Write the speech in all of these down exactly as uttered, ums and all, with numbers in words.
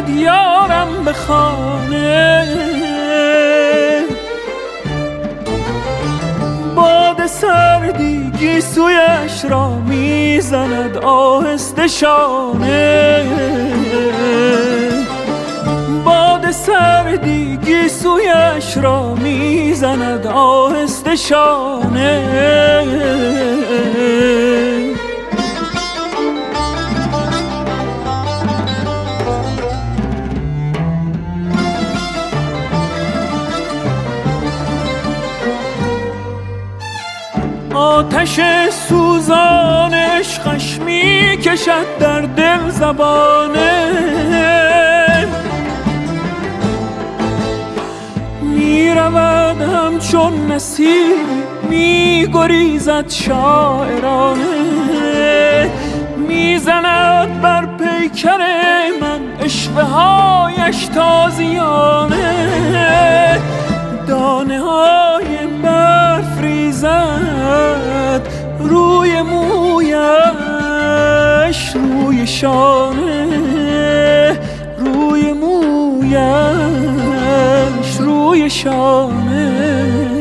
رسید یارم به خانه، باد سردی گیسویش را میزند آهسته شانه، باد سردی گیسویش را میزند آهسته شانه. آتش سوزان عشقش می کشد در دل زبانه، می رود همچون نسیم می گریزد شاعرانه، می زند بر پیکر من اشوه هایش تازیانه، دانه های برف ریزد روی مویش، روی شانه، روی مویش، روی شانه.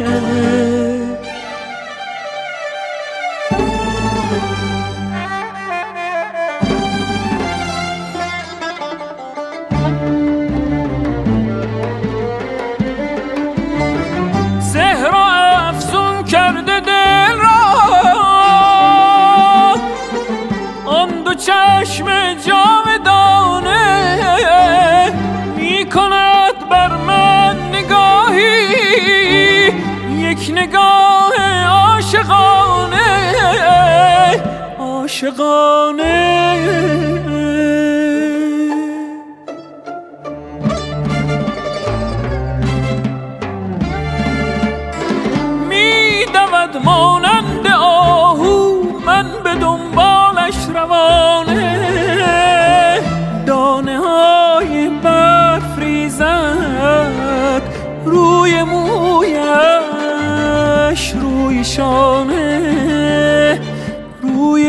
چشم جاودانه می کند بر من نگاهی، یک نگاه عاشقانه، عاشقانه. می دود مانند آهو من به دنبالش روانه، دانه های برف ریزد روی مویش، روی شانه، روی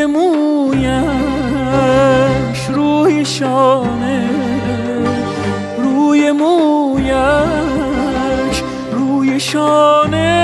مویش، روی شانه، روی مویش، روی شانه.